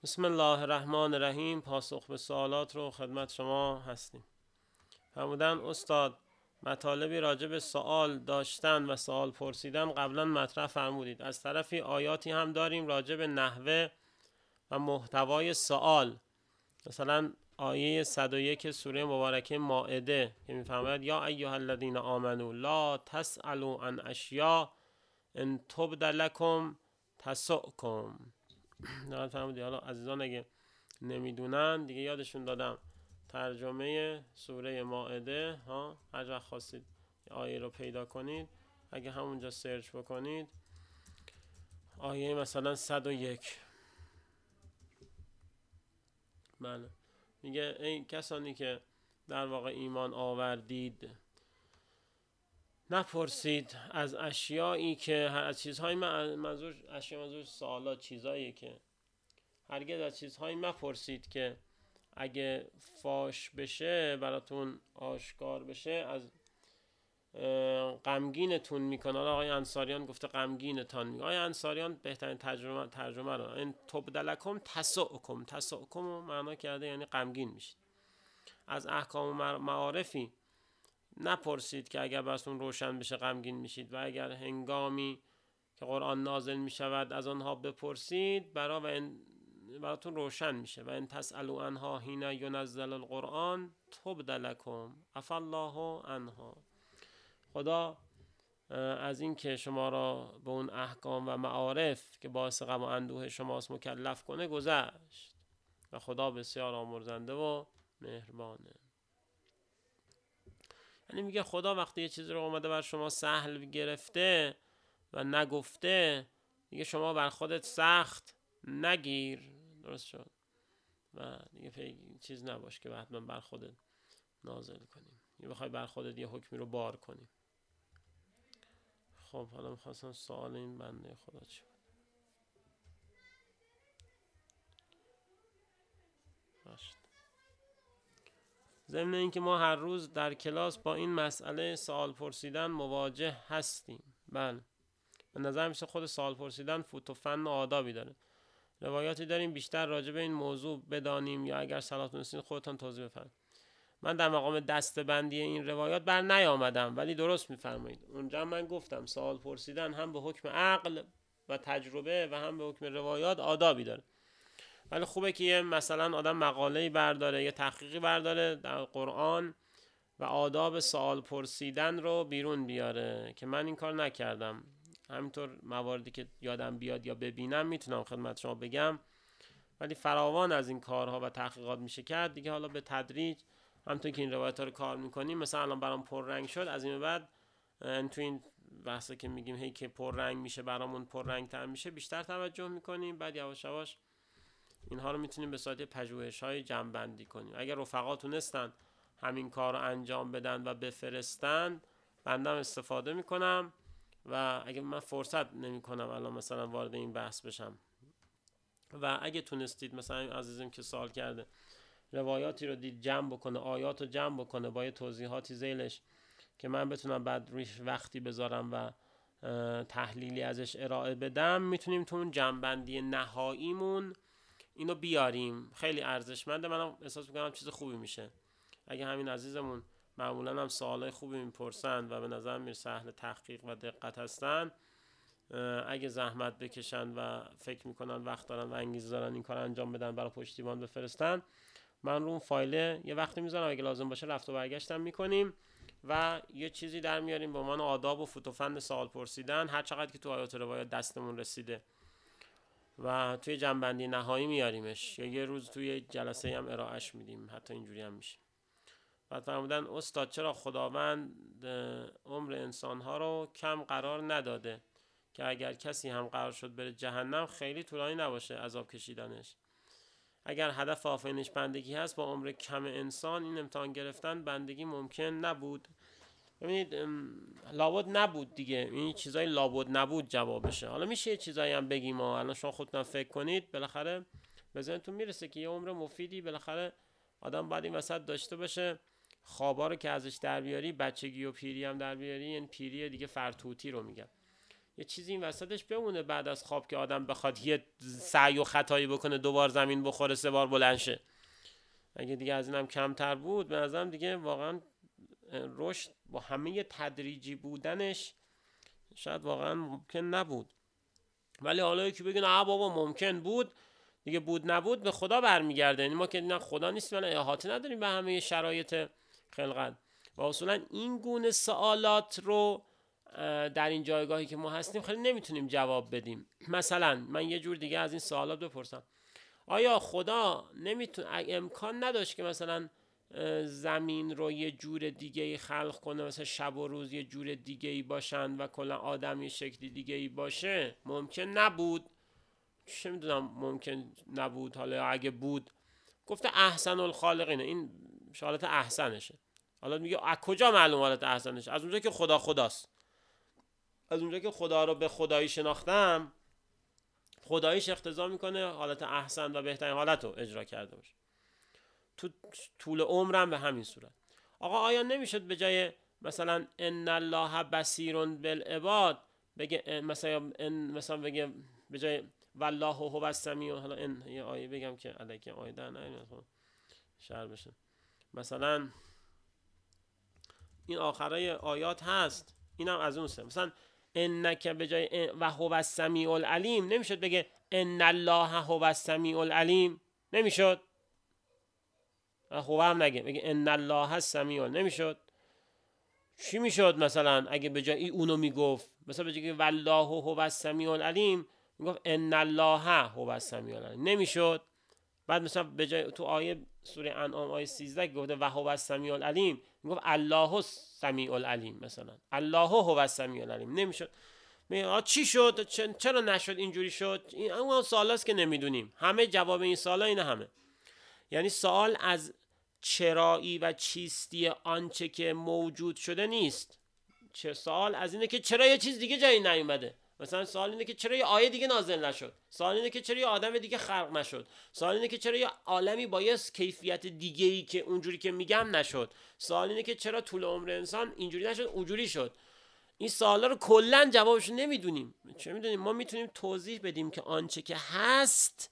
بسم الله الرحمن الرحیم. پاسخ به سوالات رو خدمت شما هستیم. فرمودن استاد مطالبی راجع به سوال داشتن و سوال پرسیدن قبلا مطرح فرمودید. از طرفی آیاتی هم داریم راجع به نحوه و محتوای سوال، مثلا آیه 101 سوره مبارکه مائده که میفرماید یا ایها الذین آمنوا لا تسألوا عن اشیاء ان تبد لکم تسؤکم. نه فرمودید. حالا عزیزان اگه نمیدونن دیگه یادشون دادم ترجمه سوره مائده ها، هر وقت خواستید آیه رو پیدا کنید اگه همونجا سرچ بکنید آیه مثلا 101 بله میگه ای کسانی که در واقع ایمان آوردید نپرسید از اشیایی که از چیزهای منظور اشیا منظور سوالات، چیزایی که هرگز از چیزهایی مپرسید که اگه فاش بشه براتون آشکار بشه از غمگینتون میکنه. حالا آقای انصاریان گفته غمگینتان میکنه. آقای انصاریان بهترین ترجمه رو این تبدلکم تسؤکم، تسؤکم معنا کرده یعنی غمگین میشید. از احکام و معارفی نپرسید که اگر براتون روشن بشه غمگین میشید، و اگر هنگامی که قرآن نازل میشود از آنها بپرسید براتون روشن میشه. و ان تسألوا عنها حین ینزل القرآن تبد لکم عفا الله عنها. خدا از این که شما را به اون احکام و معارف که باعث غم و اندوه شماست مکلف کنه گذشت و خدا بسیار آمرزنده و مهربانه. یعنی میگه خدا وقتی یه چیزی رو اومده بر شما سهل گرفته و نگفته دیگه شما بر خودت سخت نگیر. درست شد؟ و دیگه چیز نباش که حتما بر خودت نازل کنیم یا بخوای بر خودت یه حکمی رو بار کنیم. خب حالا میخواستم سوال این بنده خدا چی بود؟ ضمن اینکه ما هر روز در کلاس با این مسئله سوال پرسیدن مواجه هستیم. بله به نظر میشه خود سوال پرسیدن فوت و فن و آدابی داره. روایاتی داریم بیشتر راجع به این موضوع بدانیم یا اگر صلاح دونستین خودتان توضیح بفرمایید. من در مقام دسته‌بندی این روایات بر نیامدم، ولی درست میفرمایید. اونجا من گفتم سوال پرسیدن هم به حکم عقل و تجربه و هم به حکم روایات آدابی داره. ولی خوبه که یه مثلا آدم مقاله‌ای برداره یا تحقیقی برداره در قرآن و آداب سوال پرسیدن رو بیرون بیاره که من این کار نکردم. همینطور مواردی که یادم بیاد یا ببینم میتونم خدمت شما بگم، ولی فراوان از این کارها و تحقیقات میشه کرد دیگه. حالا به تدریج همونطور که این روایت‌ها رو کار میکنیم، مثلا الان برام پررنگ شد، از این بعد تو این بحثا که میگیم هی که پررنگ میشه برامون پررنگ‌تر میشه بیشتر توجه میکنیم. بعد یواش یواش اینها رو میتونیم به صورت پژوهش‌های جمع‌بندی کنیم. اگر رفقا تونستن همین کار رو انجام بدن و بفرستن بندم استفاده میکنم، و اگه من فرصت نمیکنم الان مثلا وارد این بحث بشم، و اگه تونستید مثلا عزیزم که سوال کرده روایاتی رو دید جمع بکنه، آیات رو جمع بکنه با یه توضیحاتی ذیلش که من بتونم بعد روش وقتی بذارم و تحلیلی ازش ارائه بدم، میتونیم تو اون جمع‌بندی نهاییمون اینو بیاریم. خیلی ارزشمنده. منم احساس میکنم چیز خوبی میشه. اگه همین عزیزمون معمولا هم سوالای خوبی میپرسند و به نظر میرسه اهل تحقیق و دقت هستن، اگه زحمت بکشن و فکر میکنن وقت دارن و انگیزه دارن این کار انجام بدن برای پشتیبان بفرستن، من رو اون فایل یه وقتی میذارم، اگه لازم باشه رفت و برگشتم میکنیم و یه چیزی در میاریم به عنوان آداب و فوت و فن سوال پرسیدن هر چقدر که تو آیات روایات دستمون رسیده، و توی جنبندی نهایی میاریمش یا یه روز توی جلسه هم ارائهش میدیم. حتی اینجوری هم میشه. بعد فرمودن استاد چرا خداوند عمر انسانها رو کم قرار نداده که اگر کسی هم قرار شد بره جهنم خیلی طولانی نباشه عذاب کشیدنش؟ اگر هدف آفرینش بندگی هست با عمر کم انسان این امتحان گرفتن بندگی ممکن نبود. ببینید لابد نبود دیگه، این چیزای لابد نبود جوابشه. حالا میشه یه چیزایی هم بگیم و الان شما خودتون فکر کنید، بالاخره به ذهنتون میرسه که یه عمر مفیدی بالاخره آدم باید این وسط داشته باشه. خوابا رو که ازش در بیاری، بچگی و پیری هم در بیاری، این پیری دیگه فرتوتی رو میگم. یه چیزی این وسطش بمونه بعد از خواب که آدم بخواد یه سعی و خطایی بکنه، 2 بار زمین بخوره 3 بار بلند شه. اگه دیگه از اینم کمتر بود به نظرم دیگه واقعا رشد با همه تدریجی بودنش شاید واقعا ممکن نبود. ولی حالا یکی بگه نه بابا ممکن بود، دیگه بود نبود به خدا برمیگرده. یعنی ما که نه خدا نیستیم نه احاطه نداریم به همه شرایط خلقت و اصولا این گونه سوالات رو در این جایگاهی که ما هستیم خیلی نمیتونیم جواب بدیم. مثلا من یه جور دیگه از این سوالات بپرسم، آیا خدا امکان نداشت که مثلا زمین رو یه جور دیگه ای خلق کنه، مثلا شب و روز یه جور دیگه ای باشن و کلا آدم یه شکلی دیگه ای باشه؟ ممکن نبود. چه میدونم ممکن نبود. حالا اگه بود گفته احسن الخالقین، این حالت احسنشه. حالا میگه از کجا معلوم حالت احسنشه؟ از اونجا که خدا خداست. از اونجا که خدا رو به خدایی شناختم، خداییش اقتضا میکنه حالت احسن و بهترین حالت رو اجرا کرده باشه. تو طول عمرم به همین صورت. آقا آیا نمیشد به جای مثلا ان الله بصیر بالعباد بگه مثلا بگه به جای والله هو السمیع، حالا این یه آیه بگم که الکی آیه در نیاد شعر بشه، مثلا این آخرای آیات هست، اینم از اون سه، مثلا انک به جای و هو السمیع العلیم نمیشد بگه ان الله هو السمیع العلیم؟ نمیشد. هو هم نگه، بگه ان الله السمیع، نمیشد. چی میشد مثلا اگه به جای اونو میگفت؟ مثلا به جای والله هو السمیع العلیم میگفت ان الله هو السمیع العلیم؟ نمیشد. بعد مثلا به جای تو آیه سوره انعام آیه 13 گفته و هو السمیع العلیم میگفت الله السمیع العلیم، مثلا الله هو السمیع العلیم؟ نمیشد. چی شد؟ چرا نشد؟ اینجوری شد. این اون سوالاست که نمیدونیم. همه جواب این سوالا اینه همه. یعنی سوال از چرایی و چیستی آنچه که موجود شده نیست. سوال از اینه که چرا یه چیز دیگه جایی نیومده. مثلا سوال اینه که چرا یه آیه دیگه نازل نشد. سوال اینه که چرا یه آدم دیگه خلق نشد. سوال اینه که چرا یه عالمی با یه کیفیت دیگه‌ای که اونجوری که میگم نشد. سوال اینه که چرا طول عمر انسان اینجوری نشد اونجوری شد. این سوالا رو کلا جوابش نمیدونیم. چه میدونیم؟ ما میتونیم توضیح بدیم که آنچه که هست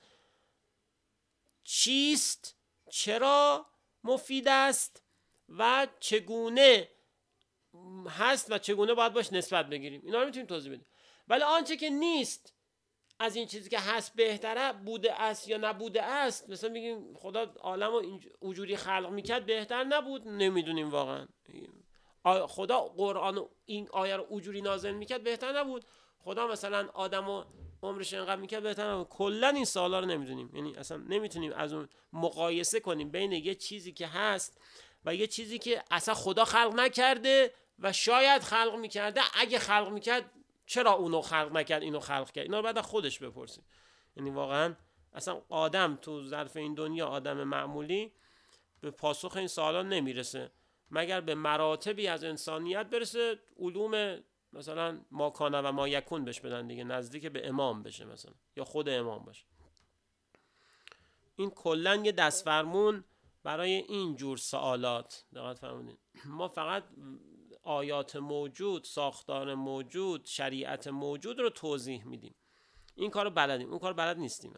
چیست، چرا مفید است و چگونه هست و چگونه باید باش نسبت بگیریم. اینا رو میتونیم توضیح بدیم. ولی آنچه که نیست از این چیزی که هست بهتره بوده است یا نبوده است، مثلا میگیم خدا عالم رو اونجوری خلق میکرد بهتر نبود، نمیدونیم واقعا. خدا قرآن این آیه رو اونجوری نازل میکرد بهتر نبود. خدا مثلا آدمو عمرش اینقدر میکرد بهتر نبود. کلا این سوالا رو نمیدونیم. یعنی اصلا نمیتونیم از اون مقایسه کنیم بین یه چیزی که هست و یه چیزی که اصلا خدا خلق نکرده و شاید خلق میکرده. اگه خلق میکرد چرا اونو خلق نکرد اینو خلق کرد؟ اینا رو بعد از خودش بپرسیم. یعنی واقعا اصلا آدم تو ظرف این دنیا، آدم معمولی به پاسخ این سوالا نمیرسه مگر به مراتبی از انسانیت برسه، علوم مثلا ما کان و ما یکون بهش بدن دیگه، نزدیک به امام بشه مثلا یا خود امام باشه. این کلا یه دستفرمون برای این جور سوالات. دقت فرمودین ما فقط آیات موجود، ساختار موجود، شریعت موجود رو توضیح میدیم. این کارو بلدیم، اون کارو بلد نیستیم.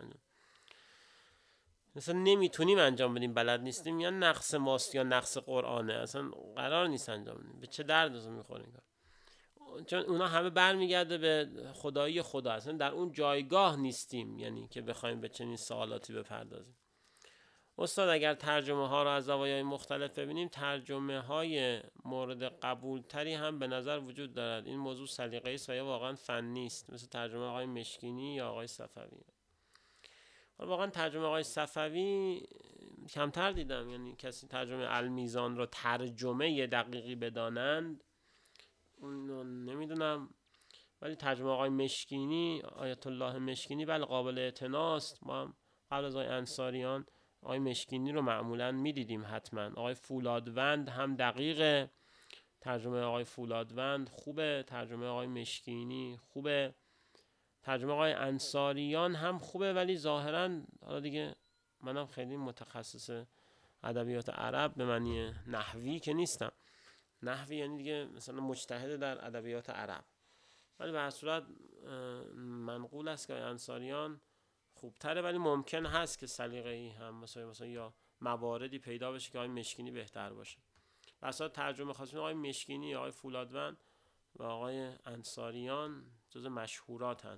مثلا نمیتونیم انجام بدیم، بلد نیستیم، یا نقص ماست یا نقص قرآنه. اصلا قرار نیست انجام بدیم. به چه درد میخوره این کار؟ چون اونا همه برمیگرده به خدایی خدا. اصلا در اون جایگاه نیستیم یعنی که بخوایم به چنین سوالاتی بپردازیم. استاد اگر ترجمه ها رو از زوایای مختلف ببینیم، ترجمه های مورد قبول تری هم به نظر وجود دارد. این موضوع سلیقه‌ای است و یا واقعا فنی است، مثل ترجمه آقای مشکینی یا آقای صفوی. واقعا ترجمه آقای صفوی کمتر دیدم، یعنی کسی ترجمه المیزان رو ترجمه دقیقی بدانند اون نمیدونم. ولی ترجمه آقای مشکینی، آیت الله مشکینی، بله قابل اعتناست. ما هم قبل از آقای انصاریان آقای مشکینی رو معمولا میدیدیم حتما. آقای فولادوند هم دقیقه، ترجمه آقای فولادوند خوبه، ترجمه آقای مشکینی خوبه، ترجمه آقای انصاریان هم خوبه. ولی ظاهرا حالا دیگه منم خیلی متخصص ادبیات عرب به معنی نحوی که نیستم. نحوی یعنی دیگه مثلا مجتهد در ادبیات عرب. ولی به هر صورت منقول است که انصاریان خوبتره، ولی ممکن هست که سلیقه‌ای هم مثلا یا مواردی پیدا بشه که آقای مشکینی بهتر باشه. بسا ترجمه خواستیم آقای مشکینی، آقای فولادوند و آقای انصاریان جز مشهوراتن.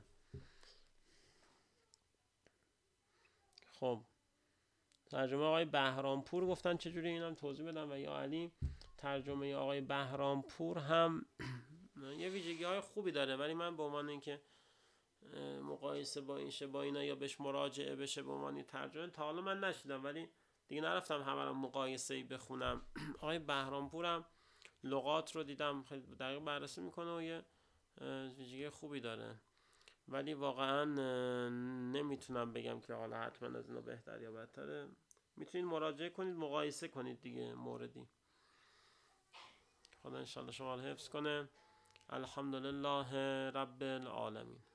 خب ترجمه آقای بهرامپور گفتن چجوری، اینم توضیح بدم. و یا علی ترجمه آقای بهرامپور هم یه ویژگی های خوبی داره، ولی من به عنوان اینکه مقایسه با این شه با اینا یا بهش مراجعه بشه به عنوان ترجمه تا حالا من نشیدم، ولی دیگه نرفتم همه رو مقایسه‌ای بخونم. آقای بهرامپورم لغات رو دیدم خیلی دقیق بررسی میکنه و یه ویژگی خوبی داره، ولی واقعا نمیتونم بگم که حالا حتما از اینا بهتر یا بدتره. میتونید مراجعه کنید، مقایسه کنید دیگه موردی. خدا انشاءالله شما رو حفظ کنه. الحمدلله رب العالمین.